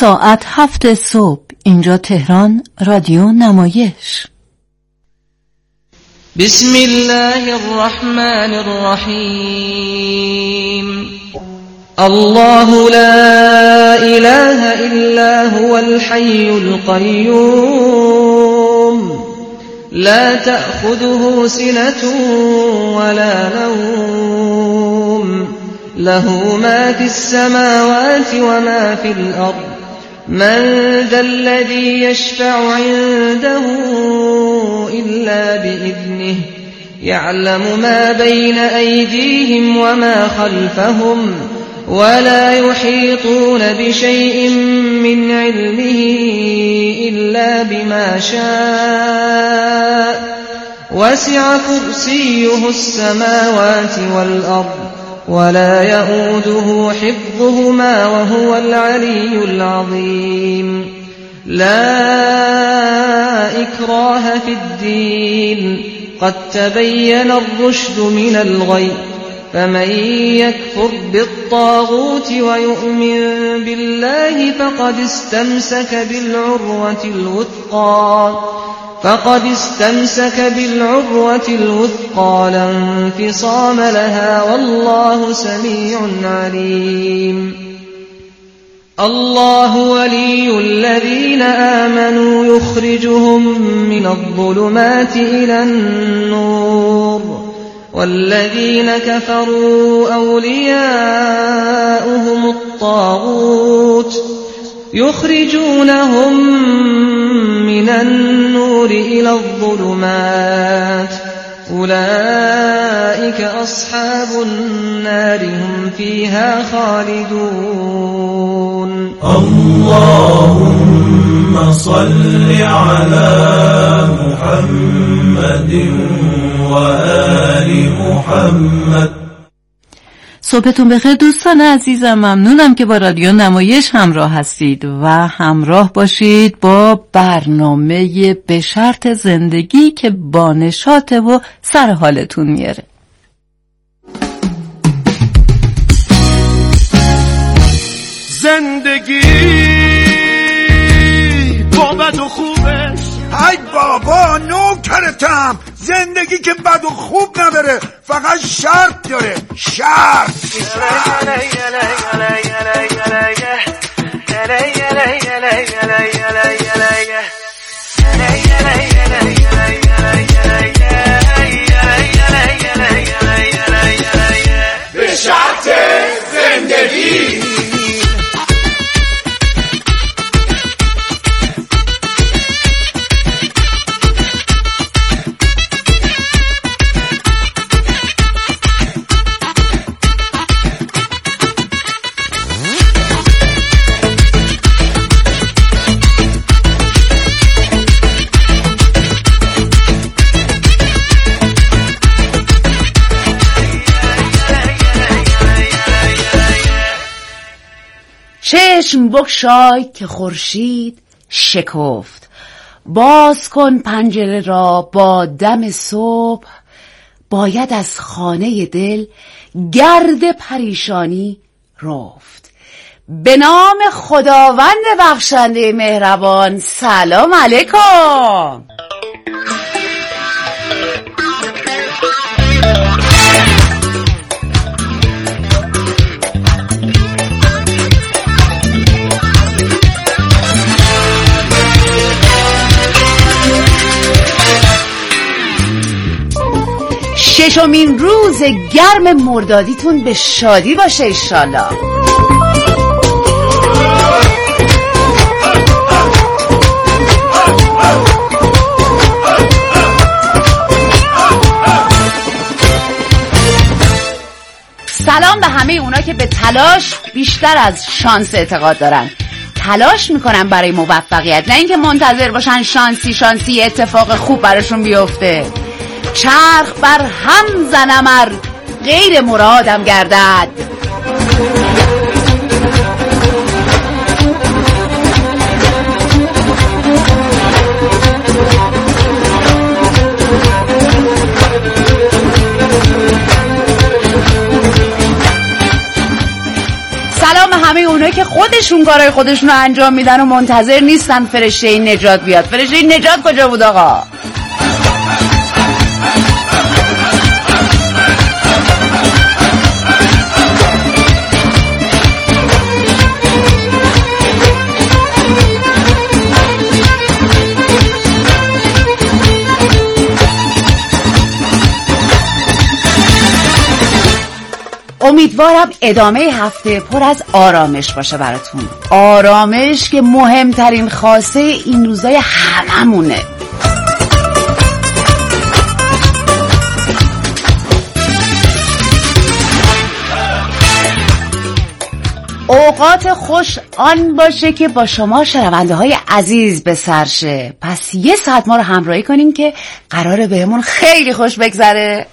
ساعت 7 صبح. اینجا تهران، رادیو نمایش. بسم الله الرحمن الرحیم. الله لا اله الا هو الحي القيوم لا تأخذه سنة ولا نوم له ما في السماوات وما في الأرض من ذا الذي يشفع عنده إلا بإذنه يعلم ما بين أيديهم وما خلفهم ولا يحيطون بشيء من علمه إلا بما شاء وسع كرسيه السماوات والأرض ولا يؤوده حفظهما وهو العلي العظيم. لا إكراه في الدين قد تبين الرشد من الغي فمن يكفر بالطاغوت ويؤمن بالله فقد استمسك بالعروة الوثقى لا انفصام لها والله سميع عليم. الله ولي الذين آمنوا يخرجهم من الظلمات إلى النور والذين كفروا أولياؤهم الطاغوت يخرجونهم من النور إلى الظلمات أولئك أصحاب النار هم فيها خالدون. اللهم صل على محمد وآل محمد. صبحتون بخیر دوستان عزیزم. ممنونم که با رادیو نمایش همراه هستید و همراه باشید با برنامه به شرط زندگی که با نشاطه و سر حالتون میاره. زندگی با بد و خوبش. ای بابا نوکرتم. زندگی که بد و خوب نداره، فقط شرط داره. شرط به شرط زندگی. چشم بگشای که خورشید شکفت، باز کن پنجره را با دم صبح، باید از خانه دل گرد پریشانی رفت. به نام خداوند بخشنده مهربان. سلام علیکم. ششمین روز گرم مردادیتون به شادی باشه انشالله. سلام به همه اونا که به تلاش بیشتر از شانس اعتقاد دارن. تلاش میکنن برای موفقیت، نه اینکه منتظر باشن شانسی اتفاق خوب براشون بیفته. چرخ بر هم زنم ار غیر مرادم گردد. همه اونایی که خودشون کارهای خودشون رو انجام میدن و منتظر نیستن فرشته نجات بیاد. فرشته نجات کجا بود آقا؟ امیدوارم ادامه هفته پر از آرامش باشه براتون. آرامش که مهمترین خواسته این روزای هممونه. اوقات خوش آن باشه که با شما شنونده های عزیز به سر شه. پس یه ساعت ما رو همراهی کنین که قراره بهمون خیلی خوش بگذره.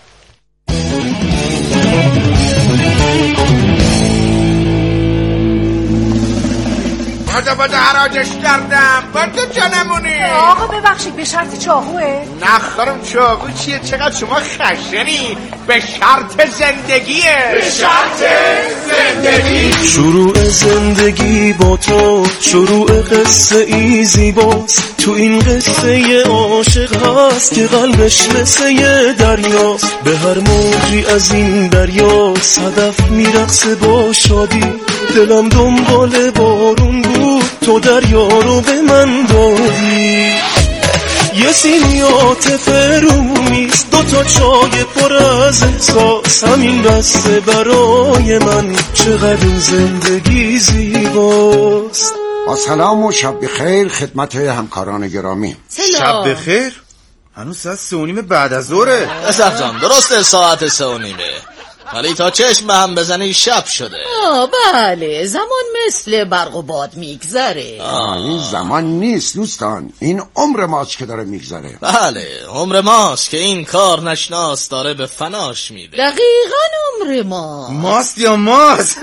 بادا حراجش کردم بادا جانمونی. آقا ببخشید به شرط چاقوه؟ نه خانم چاقو چیه؟ چقدر شما خشنی. به شرط زندگیه. به شرط زندگی. شروع زندگی با تو شروع قصه ای زیباست. تو این قصه عاشق هست که قلبش مثل دریاست. به هر موجی از این دریا صدف میرقصه با شادی. دلم دنبال بارون بود تو دریا رو به من دادی. یه سینی عاطف رومیست دوتا چای پر از احساس. همین بسته برای من چقدر زندگی زیباست. سلام و شب بخیر خدمت همکاران گرامی. شب بخیر؟ هنوز ساعت 3:30 بعد از ظهره. اسحاق جان درسته ساعت 3:30 ولی تا چشم به هم بزنی شب شده. بله زمان مثل برق و باد میگذره. این زمان نیست دوستان، این عمر ماست که داره میگذره. بله عمر ماست که این کار نشناس داره به فناش میده. دقیقاً عمر ماست یا ماست؟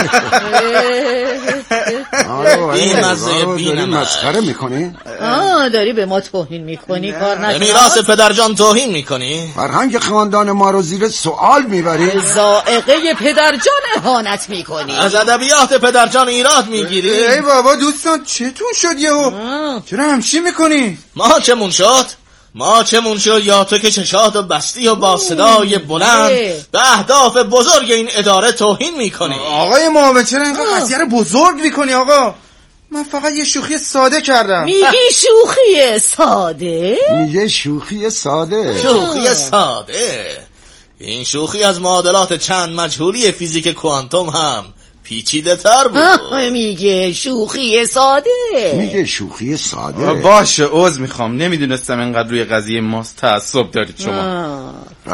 این مزه داری مسخره میکنی؟ داری به ما توهین میکنی کار نشناس. میراث پدرجان توهین میکنی؟ فرهنگ خاندان ما رو زیر سوال میبری؟ ذائقه پدرجان اهانت میکنی. از ادبیات پدرجان ایراد میگیری؟ ای بابا دوستان چتون شد یهو؟ چرا همچی میکنی؟ ما چمون شد یا تو که چشاتو بستی و با صدای بلند به اهداف بزرگ این اداره توهین میکنی؟ آقای معاون چرا اینقدر قضیه رو بزرگ میکنی آقا؟ من فقط یه شوخی ساده کردم. میگی شوخی ساده؟ میگه شوخی ساده. شوخی ساده. این شوخی از معادلات چند مجهولی فیزیک کوانتوم هم پیچیده تر بود. میگه شوخی ساده. باشه عذر میخوام، نمیدونستم اینقدر روی قضیه ماست تعصب دارید شما.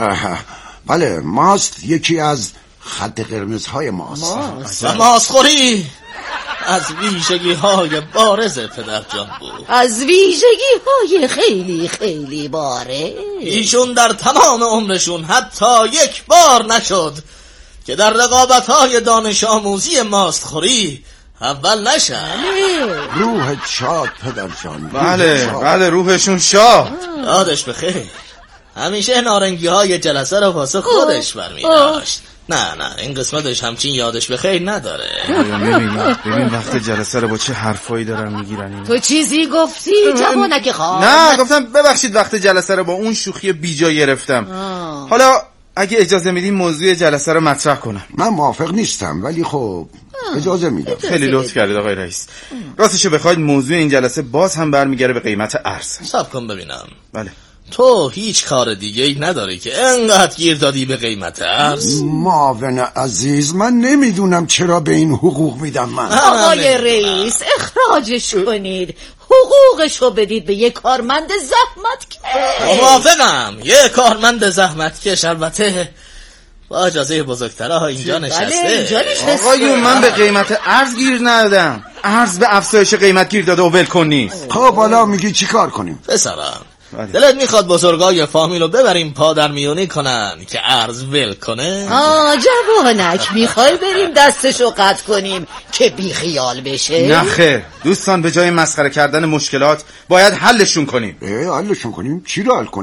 بله ماست یکی از خط قرمزهای ماست. و ماستخوری از ویژگی های بارز پدرجان بود. از ویژگی های خیلی خیلی باره. ایشون در تمام عمرشون حتی یک بار نشد که در رقابت‌های دانش آموزی ماستخوری اول نشن. روح شاد پدرجان. بله روحشون شاد. یادش بخیر همیشه نارنگی‌های جلسه رو واسه خودش برمی‌داشت. نه این قسمتش همچین یادش بخیر نداره. ببین وقت جلسه رو با چه حرفایی دارن میگیرن. تو چیزی گفتی جوانک خان؟ نه گفتم ببخشید وقت جلسه رو با اون شوخی بیجا گرفتم. حالا اگه اجازه میدین موضوع جلسه رو مطرح کنم. من موافق نیستم ولی خب اجازه میدم. خیلی لطف کردید آقای رئیس. راستشو بخواید موضوع این جلسه باز هم برمیگره به قیمت ارز. صبر کن ببینم. بله تو هیچ کار دیگه ای نداری که انقدر گیر دادی به قیمت ارز؟ معاون عزیز من نمیدونم چرا به این حقوق میدم من. آقای رئیس اخراجش کنید، حقوقشو بدید به یک کارمند زحمتکش. موافقم یه کارمند زحمتکش البته با اجازه بزرگترها اینجا نشسته. آقایون من به قیمت ارز گیر ندادم، ارز به افزایش قیمت گیر داده و ولکن نیست. خب حالا میگی چی کار کنیم؟ پسرم دلت میخواد بزرگای فامیل رو ببریم پادرمیونی کنن که ارز ول کنه؟ جوانک میخوای بریم دستشو قطع کنیم که بی خیال بشه؟ نه خیر دوستان، به جای مسخره کردن مشکلات باید حلشون کنیم. حلشون کنیم؟ چی رو حل کنیم؟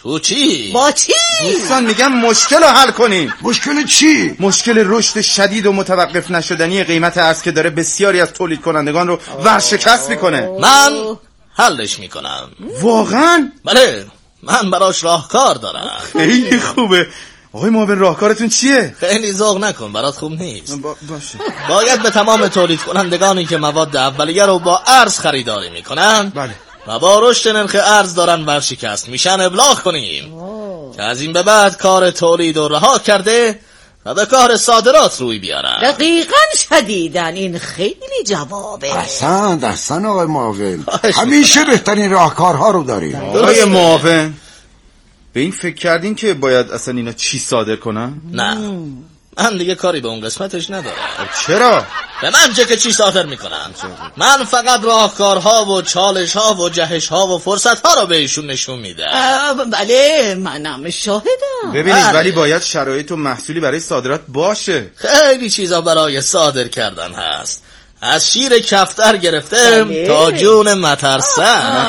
تو چی؟ با چی؟ دوستان میگم مشکل رو حل کنیم. مشکل چی؟ مشکل رشد شدید و متوقف نشدنی قیمت ارز که داره بسیاری از تولید کنندگان رو ورشکست میکنه. من حلش میکنم. واقعا؟ بله، من براش راهکار دارم. خیلی خوبه. آقای معاون راهکارتون چیه؟ خیلی ذوق نکن، برات خوب نیست. باشه. باید به تمام تولید کنندگانی که مواد اولیه رو با ارز خریداری میکنن بله و با رشد نرخ ارز دارن ورشکست میشن ابلاغ کنیم که از این به بعد کار تولید رو رها کرده و به کار صادرات روی بیارن. دقیقاً شدیدن، این خیلی جوابه. احسن آقای معاون، همیشه بهترین راهکارها رو داریم. آقای معاون، به این فکر کردین که باید اصلا اینا چی صادر کنن؟ نه، من دیگه کاری به اون قسمتش ندارم. چرا؟ به من چه که چی صادر میکنم؟ من فقط راهکارها و چالشها و جهشها و فرصتها رو بهشون نشون میدم. بله، منم شاهدم. ببینید ولی باید شرایط و محصولی برای صادرات باشه. خیلی چیزا برای صادر کردن هست، از شیر کفتر گرفته تا جون مترسن.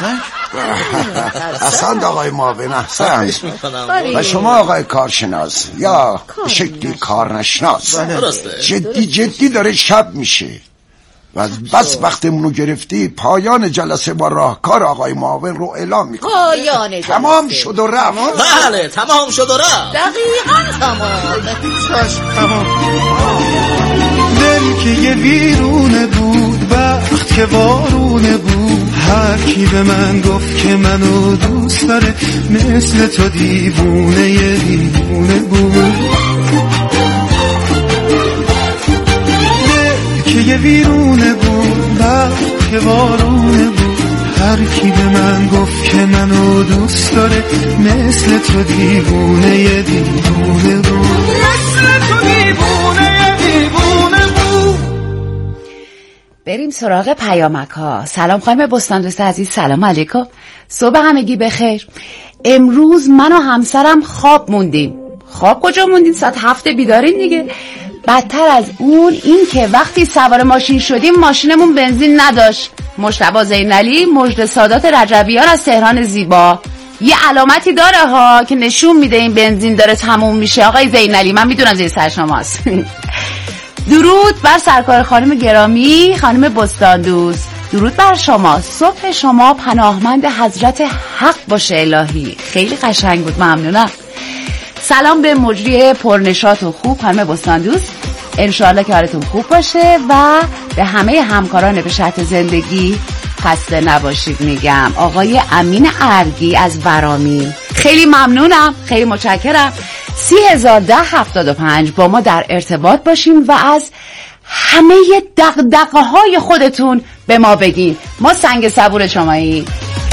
احسن آقای معاون، احسن. و شما آقای کارشناس یا به شکلی کارنشناس، جدی داره شب میشه و بس وقتمونو گرفتی. پایان جلسه با راهکار آقای معاون رو اعلام میکنم. پایان جلسه تمام شد و رفت. بله، تمام شد و رفت. دقیقاً تمام. دل که یه ویرونه بود وقت که وارونه بود، هر کی به من گفت که منو دوست داره مثل تو دیوونه یه دیوونه بود. دل که یه ویرونه بود وقت که وارونه بود، هر کی به من گفت که منو دوست داره مثل تو دیوونه یه دیوونه بود. مثل تو دیوونه یه دیوونه بود. بریم سراغ پیامک ها. سلام خانم بستان دوست عزیز، سلام علیکم، صبح همگی بخیر. امروز من و همسرم خواب موندیم. خواب کجا موندیم؟ ساعت 7 بیدارین دیگه. بدتر از اون این که وقتی سوار ماشین شدیم ماشینمون بنزین نداشت. مجتبی زینالی، مجد سادات رجبیان از تهران زیبا. یه علامتی داره ها که نشون میده این بنزین داره تموم میشه. آقای زینالی، من میدونم زیر سر شماست. درود بر سرکار خانم گرامی، خانم بستان دوست. درود بر شما، صبح شما پناهمند حضرت حق باشه الهی. خیلی قشنگ بود، ممنونم. سلام به مجری پرنشاط و خوب خانم بستان دوست، انشاءالله که حالتون خوب باشه و به همه همکاران به شرط زندگی خسته نباشید میگم. آقای امین ارگی از ورامین، خیلی ممنونم، خیلی متشکرم. 301075 با ما در ارتباط باشین و از همه دغدغه های خودتون به ما بگین. ما سنگ صبور شماییم.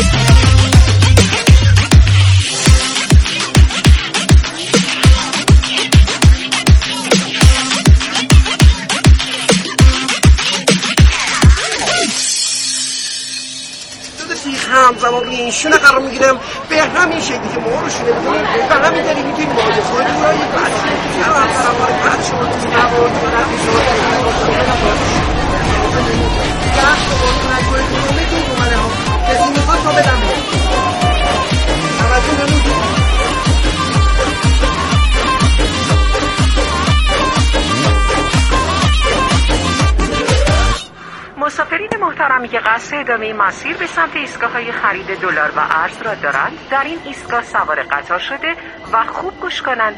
همزمان روی این شونه قرار میگیرم، به همین شکلی که ما رو شونه بکنم و همین داری میتونی مواجه کنی برای بچه مسافرین محترمی که قصد ادامه مسیر به سمت ایستگاه‌های خرید دلار و ارز را دارند، در این ایستگاه سوار قطار شده و خوب گوش کنند.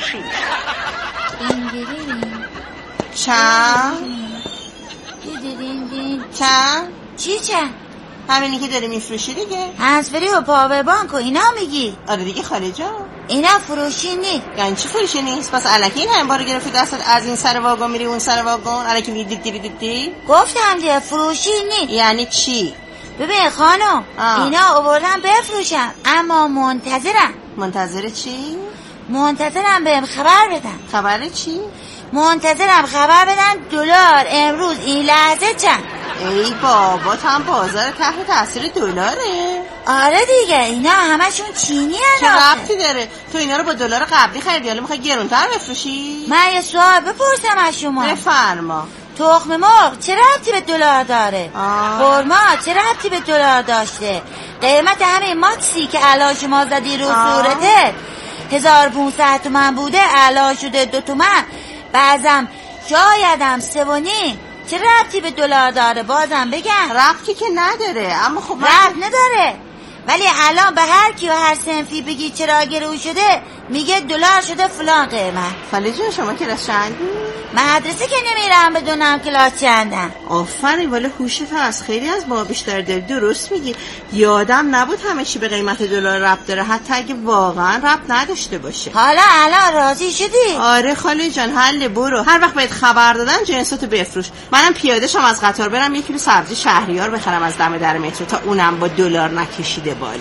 چند؟ چی چند؟ همینی که داری میفروشی دیگه. هنسفری و پاور بانک و اینا میگی؟ آره دیگه خارجا. اینا فروشی نیست. یعنی چی فروشی نیست؟ پس الکی این هم بارو گرفتی دستت، از این سر واگن میری اون سر واگن، الکی میگی دیدی؟ گفتم دیگه فروشی نیست. یعنی چی؟ ببین خانم، اینا آوردن بفروشن اما منتظرم. منتظر چی؟ منتظرم بهم خبر بدن. خبر چی؟ منتظرم خبر بدن دلار امروز این لحظه چند. ای بابا، هم بازار تحت تاثیر دلاره. آره دیگه، اینا همشون چینی هست. چه ربطی داره؟ تو اینا رو با دلار قبلی خریدی، حالا میخوای گرونتر بفروشی؟ من یه سوال بپرسم از شما. بفرما. تخم مرغ چه ربطی به دلار داره؟ خرما چه ربطی به دلار داشته؟ قیمت همه ماکسی که علا شما زدی رو صورته 1500 تومن بوده، علا شده 2 تومن، بعضم شایدم 3.5. چه ربطی به دلار داره؟ بازم بگم ربطی که نداره. اما خب ربط نداره، ولی الان به هر کی و هر صنفی بگی چرا گرون شده میگه دلار شده فلان قیمت. خاله جون شما کلاس چندی؟ مدرسه که نمیرم بدونم کلاس چندم. آفرین، ولی هوشت هست، خیلی از ما بیشتر داری. درست میگی، یادم نبود همه چی به قیمت دلار ربط داره، حتی اگه واقعا ربط نداشته باشه. حالا الان راضی شدی؟ آره خاله جان، حل. برو هر وقت بهت خبر دادن جنساتو بفروش. منم پیاده شم از قطار برم 1 کیلو سبزی شهریار بخرم از دم در مترو تا اونم با دلار نکشیده بالا.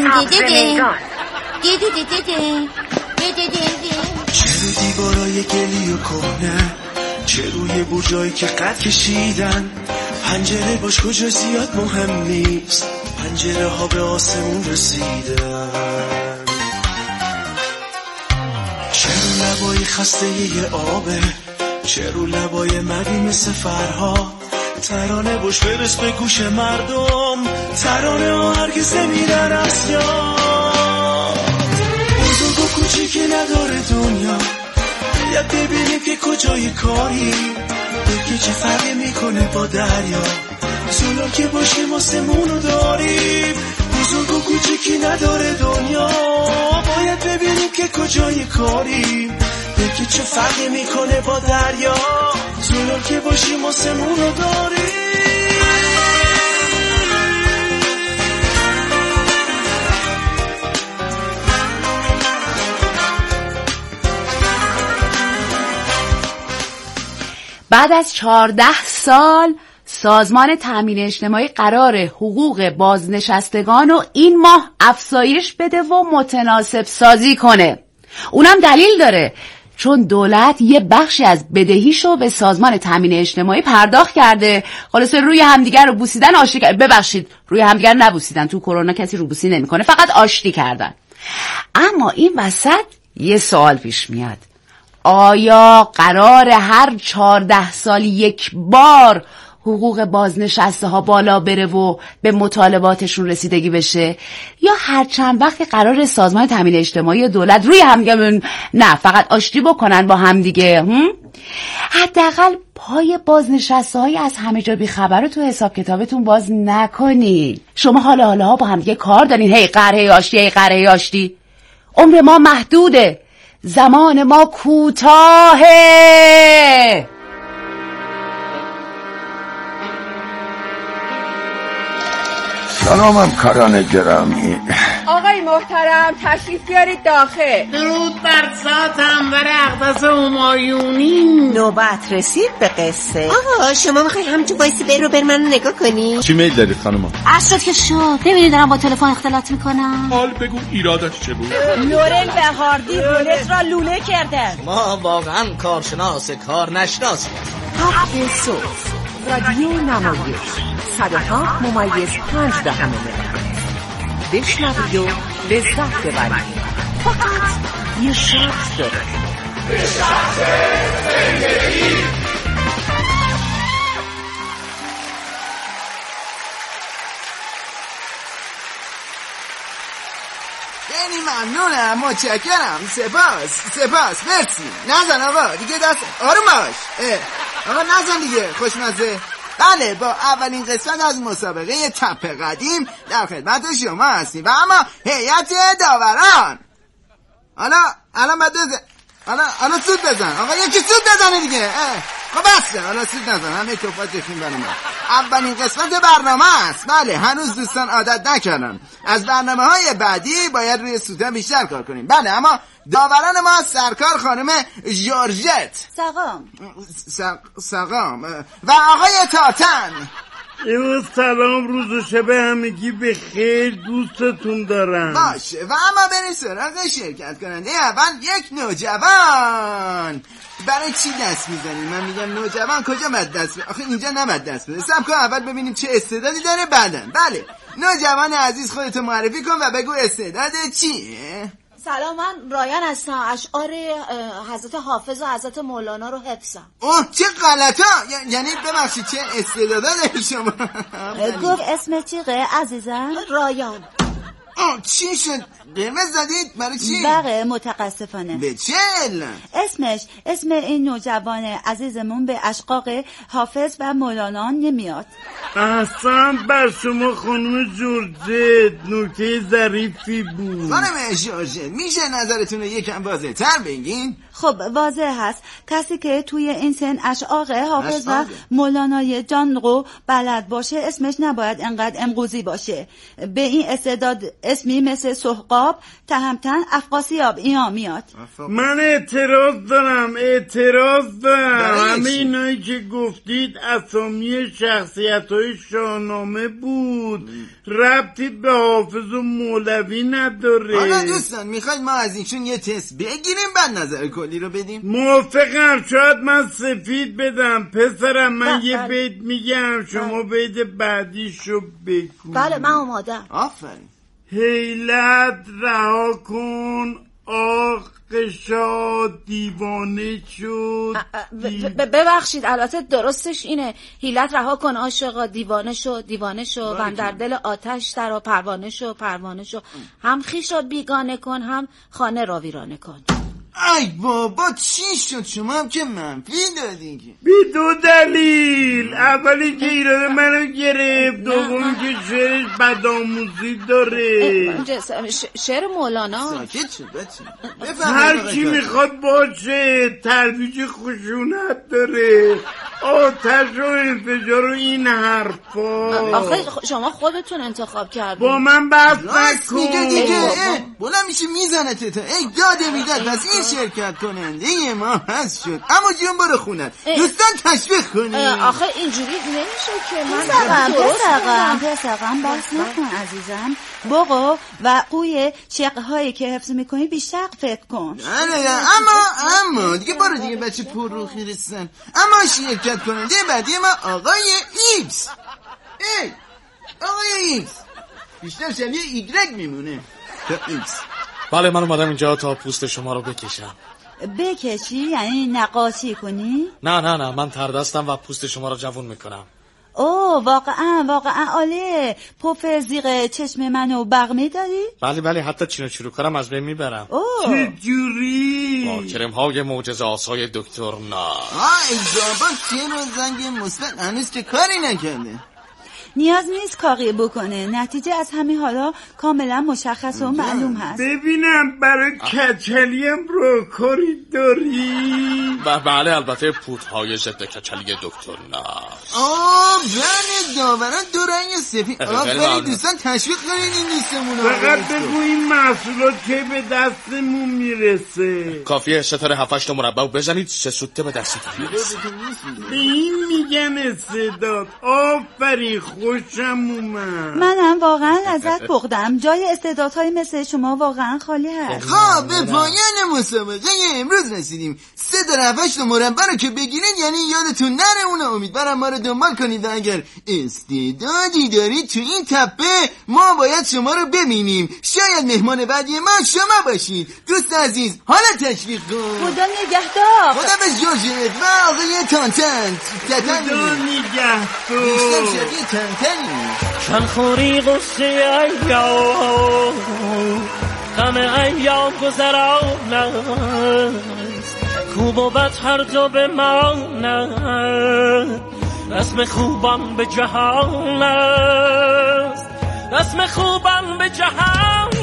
چه دیوارای گلی و کهنه، چه روی برجایی که قد کشیدن، پنجره باش کجا زیاد مهم نیست، پنجره ها به آسمون رسیدن. چه رو لبای خسته یه آبه، چه رو لبای مگی مثل فرها، ترانه باش برس به گوش مردم، ترانه ها هرگز نمیرن از یاد. بزرگ و کوچیکی نداره دنیا، باید ببینیم که کجای کاری، که چه فرقی میکنه با دریا، زولا که باشیم آسمونو داریم. بزرگ و کوچیکی نداره دنیا، باید ببینیم که کجای کاری، که چه فرقی میکنه با دریا، زولا که باشیم آسمونو داریم. بعد از 14 سال سازمان تامین اجتماعی قرار حقوق بازنشستگان رو این ماه افزایش بده و متناسب سازی کنه. اونم دلیل داره، چون دولت یه بخشی از بدهیشو به سازمان تامین اجتماعی پرداخت کرده. خلاصه روی همدیگر رو بوسیدن، آشتی کردن. ببخشید، روی همدیگر نبوسیدن، تو کرونا کسی رو بوسی نمیکنه، فقط آشتی کردن. اما این وسط یه سوال پیش میاد، آیا قرار هر 14 سال یک بار حقوق بازنشسته ها بالا بره و به مطالباتشون رسیدگی بشه، یا هر چند وقت قرار سازمان تامین اجتماعی دولت روی همدیگه نه فقط آشتی بکنن با همدیگه؟ حداقل پای بازنشسته های از همه جا بیخبر رو تو حساب کتابتون باز نکنی. شما حالا با همدیگه کار دارین، هی قره آشتی، هی قره آشتی. عمر ما محدوده، زمان ما کوتاهه. سلام همکاران گرامی. آقای محترم تشریف بیارید داخل. درود بر ذات انور اقدس همایونی. نوبت رسید به قصه. آقا شما میخوای همچون بایستی بر منو نگاه کنی؟ چی میل دارید خانوما؟ عصرت که شد، ببینید دارم با تلفن اختلاط میکنم. حال بگو ایرادش چه بود؟ لورل و هاردی رولت را لوله کردن. ما واقعا کارشناس کار نشناسیم. هفت صبح رادیو نمایش 107.5 بشنوید و لذت ببرید. فقط یه شرط داره، به شرط زندگی. خیلی ممنونم، متشکرم، سپاس، مرسی. نزن آقا دیگه، دست آروم باش. آقا نزن دیگه، خوشمزه. بله، با اولین قسمت از مسابقه تپ قدیم در خدمت شما هستیم و اما هیئت داوران. الان بعد حالا سود بزن آقا، یکی سود بزنه دیگه. خب بسه، حالا سود نزن، همه توفات جشن برنامه. اولین قسمت برنامه است. بله، هنوز دوستان عادت نکردن. از برنامه‌های بعدی باید روی سودا بیشتر کار کنیم. بله، اما داوران ما سرکار خانم جورجت سقام و آقای تاتن. سلام، روز و شب همگی به خیر، دوستتون دارم. باشه، و اما بریم سراغ شرکت کننده اول، یک نوجوان. برای چی دست میزنیم؟ من میگم نوجوان کجا باید دست بزنیم؟ آخه اینجا نباید دست بزنیم. سب کن اول ببینیم چه استعدادی داره بعدن. بله، نوجوان عزیز خودتو معرفی کن و بگو استعداد چیه؟ سلام، من رایان هستم. اشعار حضرت حافظ و حضرت مولانا رو حفظم. اوه چه غلطا، یعنی ببخشید چه استعدادا داری شما. گفت اسم چیه عزیزم؟ رایان. چی شد؟ قرمز زدید؟ برای چی؟ بله متاسفانه. به چه علت؟ اسم این نوجوان عزیزمون به اشقاق حافظ و مولانا نمیاد. احسن بر شما خانم جورجت، نکته ظریفی بود. خانم جورجت میشه نظرتون رو یکم واضح تر بگین؟ خب واضح هست، کسی که توی این سن اشعاق حافظ و مولانای جان رو بلد باشه اسمش نباید انقدر امروزی باشه. به این استعداد اسمی مثل سهقاب، تهمتن، افقاسیاب اینا میاد. من اعتراض دارم. همه اینایی که گفتید اسامی شخصیت‌های شاهنامه بود، ربطی به حافظ و مولوی نداره. حالا دوستان میخواید ما از اینشون یه تست بگیریم بعد نظر کلی رو بدیم؟ موافقم. شاید من سفید بدم. پسرم من یه بیت میگم، شما بیت بعدیشو بگو. بله من آمادم. آفرین. حیلت رها کن آقشا دیوانه شد. ببخشید البته درستش اینه، حیلت رها کن عاشقا دیوانه شو و در دل آتش در پروانه شو هم خویش را بیگانه کن هم خانه را ویرانه کن. ای بابا چی شد؟ شما هم که منفی دادین که بی دو دلیل. اولی که ایراد منو گرفت، دوم که شعرش بدآموزی داره. شعر مولانا. ساکت شد بچه. هر کی میخواد باشه، ترویج خشونت داره، آتش و انفجار و این حرفا. آخه شما خودتون انتخاب کردید. با من بحث نکن. میگه دیگه بلند میشه میزنه تا داده میداد. بس این شرکت کننده ما هست شد. اما جون برو خونت دوستان تشویق کنید. آخه اینجوری نمیشه که من پسرم بس نکن عزیزم. بقو و قوی شقه هایی که حفظ میکنی بیشتر فکر کن. اما دیگه برو دیگه بچه پر رو خیرستن. اما شرکت کننده بعدی ما آقای ایکس. آقای ایکس بیشتر شبیه ایگرگ میمونه تا ایکس. بله من اومدم اینجا تا پوست شما رو بکشم. بکشی؟ یعنی نقاشی کنی؟ نه من تردستم و پوست شما رو جوون میکنم. اوه واقعا عالیه. پف زیغ چشم منو برمی داری؟ بله حتی چین و چروکارم از بین میبرم. چه جوری؟ با کرم های معجزه آسای دکتر نا. ای بابا چرا زنگ مثبت هنوز که کاری نکرده؟ نیاز نیست کاری بکنه، نتیجه از همین حالا کاملا مشخص و معلوم هست. ببینم برای کچلیم رو کاری داری؟ بله البته پودهای ضد کچلی دکتر نا. بله داوران دو رنگ سفید. آفرین دوستان تشویق کنید این لیستمون رو. فقط بگو این محصولات که به دستمون میرسه. کافیه ستاره 7-8 مربع بزنید 3 سوته به دستتون میرسه. به این میگن استعداد. آفرین خوشم اومد. منم واقعا لذت بردم. جای استعدادهای مثل شما واقعا خالی هست. به پایان مسابقه امروز رسیدیم. 3-8 مربع رو که بگیرید یعنی یادتون نره اون. امیدوارم ما رو دنبال کنید و اگر استعدادی دارید تو این تپه ما باید شما رو ببینیم. شاید مهمان بعدی ما شما باشید. دوست عزیز حالا تشویق کن. خدا نگهدار. خدا به جورجت و آقای تانتن. خدا نگهدار. بیشتر شبیه تانتنی. چنخوری غصه ایام غم ایام گذران است، خوب و بد هر دو به من است، رسم خوبان به جهان است، رسم خوبان به جهان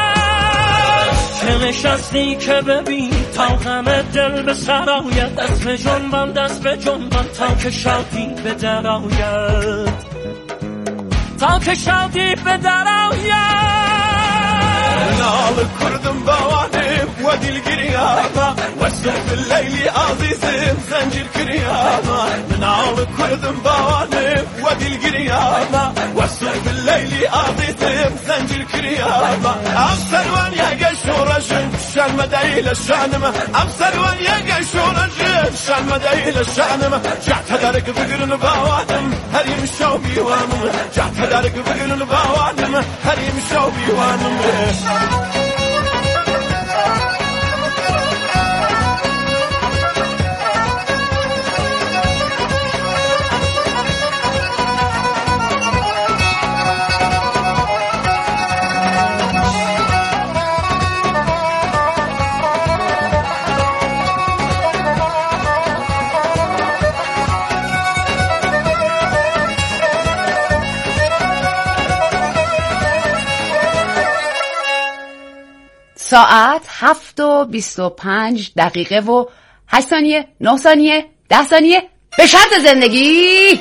است. چه نشستی که ببین تا غم دل به سر آید، دست به جنبان تا که شادی به در آید، تا که شادی به در آید. نال كردم بوانم ودي القريابة والسوق الليلي عزيزم زنجر كريابة. نال كردم بوانم ودي القريابة والسوق الليلي عزيزم زنجر كريابة. أمسلوان يا قشورة شان مدايل الشانمة، أمسلوان يا قشورة شان مدايل الشانمة. جعت هدارك بقرن بوانم هريم الشوبي وانم، جعت هدارك بقرن بوانم هريم الشوبي وانم. ساعت 7:25 دقیقه و 8 ثانیه 9 ثانیه 10 ثانیه به شرط زندگی.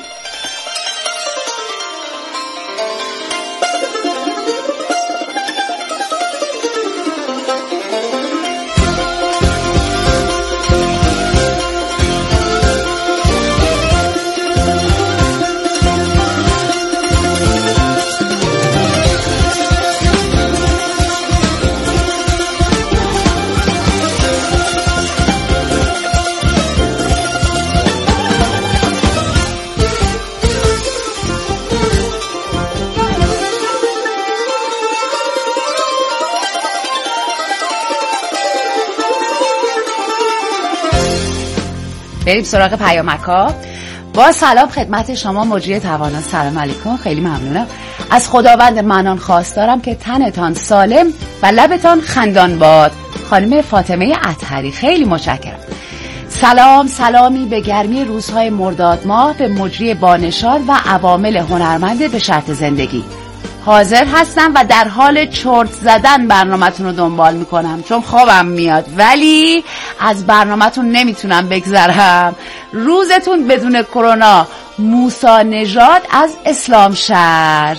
بریم سراغ پیامک‌ها. با سلام خدمت شما مجری توانا. سلام علیکم، خیلی ممنونم. از خداوند منان خواستارم که تنتان سالم و لبتان خندان باد. خانم فاطمه اطهری، خیلی متشکرم. سلامی به گرمی روزهای مرداد ماه به مجری بانشار و عوامل هنرمند به شرط زندگی. حاضر هستم و در حال چرت زدن برنامه‌تون رو دنبال میکنم چون خوابم میاد، ولی از برنامه‌تون نمیتونم بگذرم. روزتون بدون کرونا. موسی نژاد از اسلام شهر.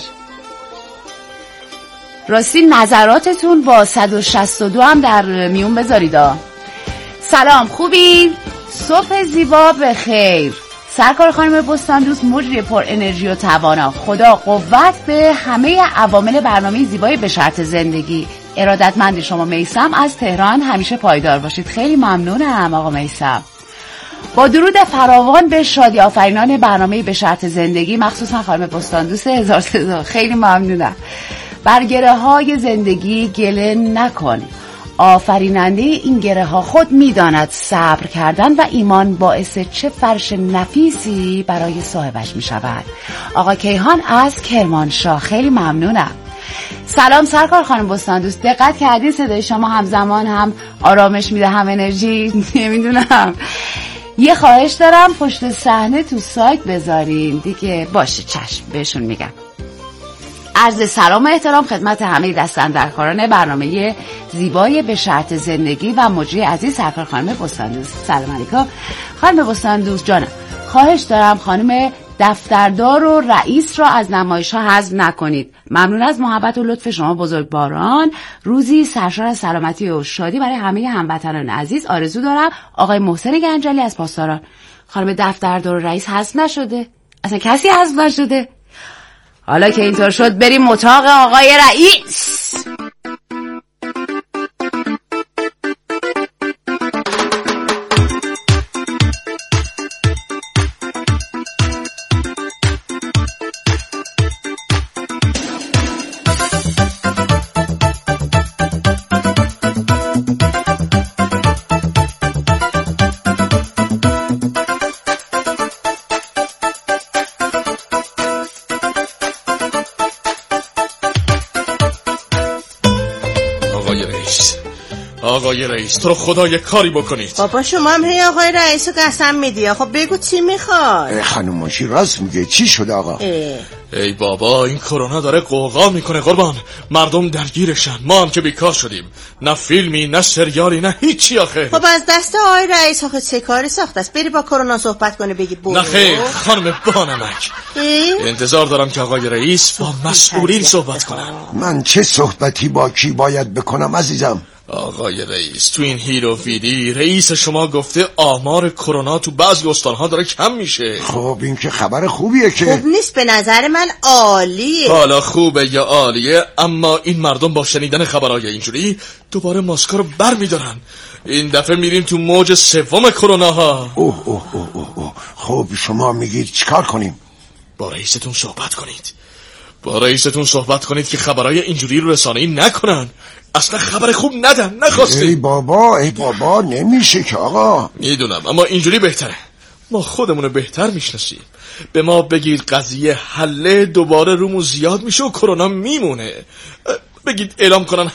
راستی نظراتتون با 162 هم در میون بذاریدا. سلام، خوبین؟ صبح زیبا به خیر. سرکار خانم بستان دوست، مجری پر انرژی و توانا. خدا قوت به همه عوامل برنامه زیبای به شرط زندگی. ارادتمند شما میثم از تهران. همیشه پایدار باشید. خیلی ممنونم آقا میثم. با درود فراوان به شادی آفرینان برنامه به شرط زندگی، مخصوصا خانم بستان دوست. هزار سزا. خیلی ممنونم. بر گره های زندگی گله نکن. آفریننده این گره ها خود میداند صبر کردن و ایمان باعث چه فرش نفیسی برای صاحبش می شود. آقا کیهان از کرمانشاه، خیلی ممنونم. سلام سرکار خانم بستان دوست، دقت کردین صدای شما همزمان هم آرامش میده هم انرژی؟ نمیدونم. یه خواهش دارم پشت صحنه تو سایت بذارین دیگه. باشه چشم، بهشون میگم. عرض سلام و احترام خدمت همه دستاندرکاران برنامه زیبای به شرط زندگی و مجری عزیز سرکار خانم بستان دوست. سلام علیکم خانم بستان دوست جانم. خواهش دارم خانم دفتردار و رئیس را از نمایش ها حذف نکنید. ممنون از محبت و لطف شما بزرگواران. روزی سرشار از سلامتی و شادی برای همه هموطنان عزیز آرزو دارم. آقای محسن گنجلی از پاسداران. خانم دفتردار و رئیس حذف نشده؟ اصلا کسی حذف نشده؟ حالا که اینطور شد بریم اتاق آقای رئیس. آقای رئیس تو رو خدا یک کاری بکنید. بابا شما هم هی آقای رئیس رو قسم میدی. خب بگو چی میخواد؟ خانم مجری راست میگه. چی شد آقا؟ ای بابا این کرونا داره قوقا میکنه قربان. مردم درگیرشن، ما هم که بیکار شدیم. نه فیلمی نه سریالی نه هیچی آخه. خب از دست آقای رئیس آخه چه کاری ساخته است؟ بری با کرونا صحبت کنه بگی برو. نه خیر خانم بانمک، انتظار دارم که آقای رئیس با مسئولین صحبت کنن. من چه صحبتی با کی باید بکنم عزیزم؟ آقای رئیس تو این هیرو ویدی رئیس شما گفته آمار کرونا تو بعضی استانها داره کم میشه. خب این که خبر خوبیه که. خوب نیست به نظر من، عالیه. حالا خوبه یا عالیه، اما این مردم با شنیدن خبرهای اینجوری دوباره ماسکا رو بر میدارن. این دفعه میریم تو موج سوم کرونا ها. اوه. خب شما میگید چیکار کنیم؟ با رئیستون صحبت کنید که خبرهای اینجوری رو رسانه‌ای نکنن. اصلا خبر خوب ندن، نخواسته. ای بابا نمیشه که آقا. میدونم اما اینجوری بهتره. ما خودمونو بهتر میشناسیم. به ما بگید قضیه حله، دوباره رومون زیاد میشه و کرونا میمونه. بگید اعلام کنن